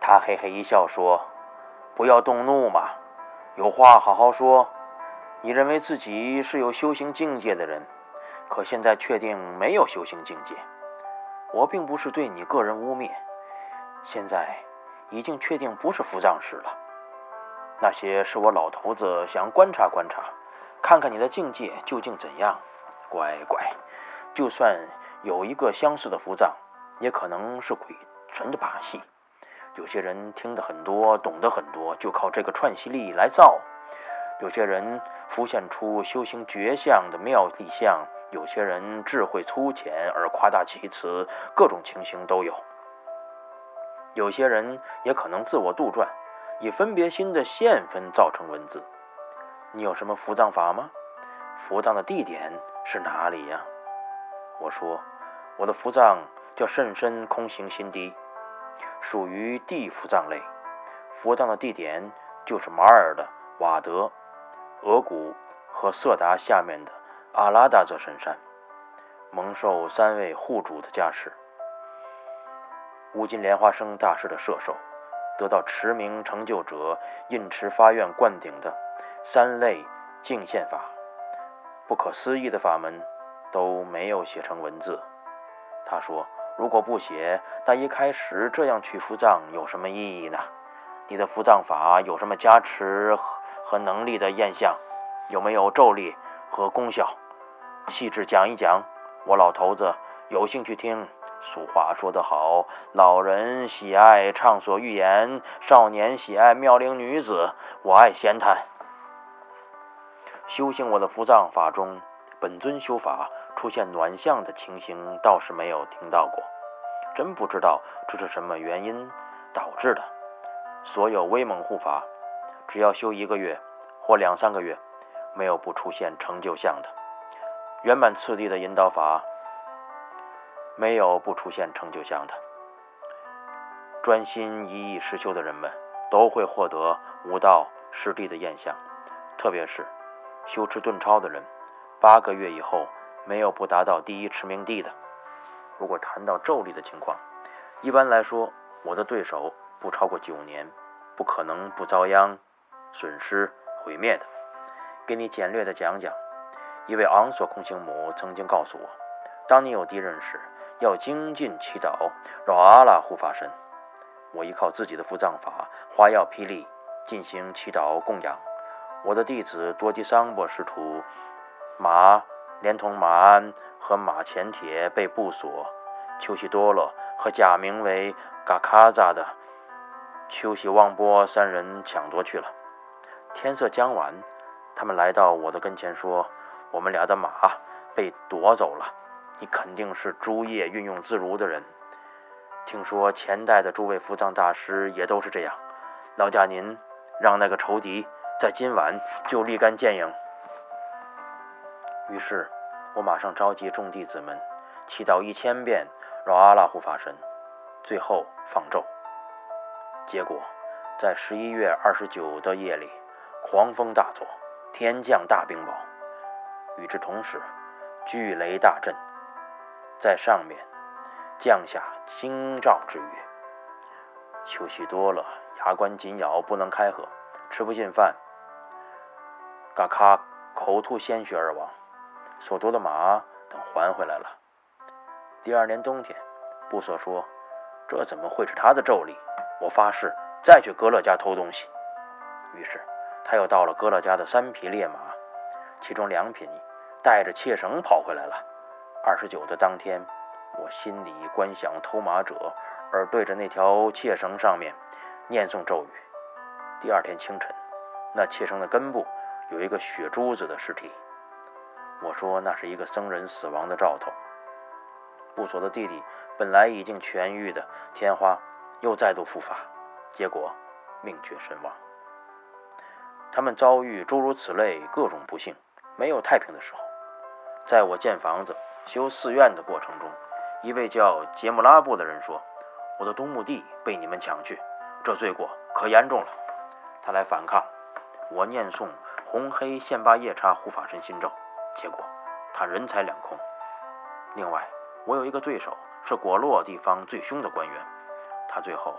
他嘿嘿一笑说：“不要动怒嘛，有话好好说。你认为自己是有修行境界的人，可现在确定没有修行境界。我并不是对你个人污蔑，现在已经确定不是伏藏时了。那些是我老头子想观察观察，看看你的境界究竟怎样。乖乖，就算有一个相似的伏藏，也可能是鬼神的把戏。有些人听得很多，懂得很多，就靠这个串习力来造。有些人浮现出修行绝相的妙力相，有些人智慧粗浅而夸大其词，各种情形都有。有些人也可能自我杜撰，以分别心的线分造成文字。你有什么伏藏法吗？伏藏的地点是哪里呀？我说，我的伏藏叫甚深空行心谛，属于地伏藏类。伏藏的地点就是马尔的瓦德、额古和色达下面的阿拉达泽神山，蒙受3位护主的加持。乌金莲花生大师的摄受，得到持名成就者印持发愿灌顶的3类净现法，不可思议的法门都没有写成文字。他说，如果不写，那一开始这样取伏藏有什么意义呢？你的伏藏法有什么加持和能力的验相？有没有咒力和功效？细致讲一讲，我老头子有兴趣听。俗话说得好，老人喜爱畅所欲言，少年喜爱妙龄女子，我爱闲谈。修行我的伏藏法中，本尊修法出现暖相的情形倒是没有听到过，真不知道这是什么原因导致的。所有威猛护法，只要修1个月或2、3个月，没有不出现成就相的。圆满次第的引导法，没有不出现成就相的。专心一意实修的人们都会获得悟道实地的验相，特别是修持顿超的人，8个月以后没有不达到第1持名地的。如果谈到咒力的情况，一般来说，我的对手不超过9年，不可能不遭殃、损失、毁灭的。给你简略的讲讲，一位昂索空行母曾经告诉我，当你有敌人时，要精进祈祷饶阿拉护法神。我依靠自己的伏藏法花药霹雳进行祈祷供养。我的弟子多吉桑波师徒马连同马鞍和马前铁被部索丘西多勒和假名为嘎卡扎的丘西旺波3人抢夺去了。天色将晚，他们来到我的跟前说，我们俩的马被夺走了，你肯定是诸业运用自如的人。听说前代的诸位伏藏大师也都是这样，老家您让那个仇敌在今晚就立竿见影。于是我马上召集众弟子们祈祷1000遍饶阿拉护法神，最后放咒。结果在11月29的夜里，狂风大作，天降大冰雹，与之同时巨雷大震，在上面降下惊兆之雨。丘西多勒牙关紧咬，不能开合，吃不进饭，嘎卡口吐鲜血而亡。所夺的马等还回来了。第2年冬天，部索说，这怎么会是他的咒力？我发誓再去格勒家偷东西。于是他又到了格勒家的3匹烈马，其中2匹带着切绳跑回来了。29的当天，我心里观想偷马者，而对着那条切绳上面念诵咒语。第2天清晨，那切绳的根部有一个血珠子的尸体。我说那是一个僧人死亡的兆头。部索的弟弟本来已经痊愈的天花又再度复发，结果命绝身亡。他们遭遇诸如此类各种不幸，没有太平的时候。在我建房子修寺院的过程中，一位叫杰姆拉布的人说，我的东墓地被你们抢去，这罪过可严重了。他来反抗，我念诵红黑宪巴夜叉护法神心咒，结果他人财两空。另外，我有一个对手是果洛地方最凶的官员，他最后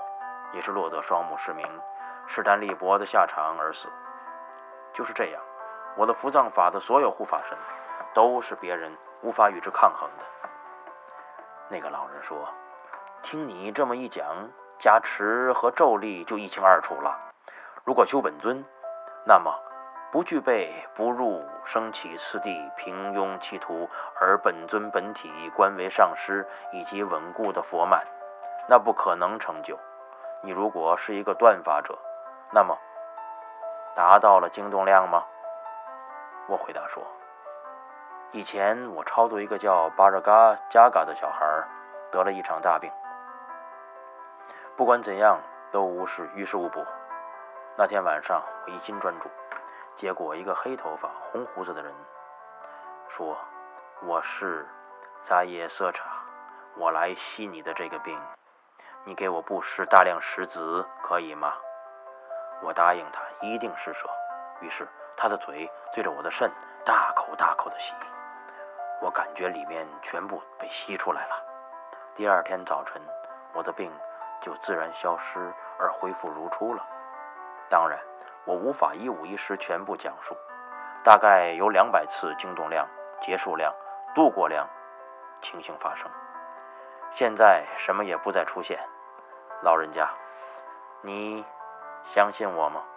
也是落得双目失明、势单力薄的下场而死。就是这样，我的扶藏法的所有护法神都是别人无法与之抗衡的。那个老人说，听你这么一讲，加持和咒力就一清二楚了。如果修本尊，那么不具备不入升起次第、平庸企图而本尊本体官为上师以及稳固的佛曼，那不可能成就。你如果是一个断法者，那么达到了惊动量吗？我回答说，以前我超度一个叫巴热嘎加嘎的小孩，得了一场大病，不管怎样都于事无补。那天晚上我一心专注，结果一个黑头发红胡子的人说，我是扎耶瑟查，我来吸你的这个病，你给我布施大量石子可以吗？我答应他一定施舍。于是他的嘴对着我的肾大口大口的吸，我感觉里面全部被吸出来了。第二天早晨，我的病就自然消失而恢复如初了。当然我无法一五一十全部讲述，大概有200次惊动量、结束量、度过量情形发生。现在什么也不再出现。老人家，你相信我吗？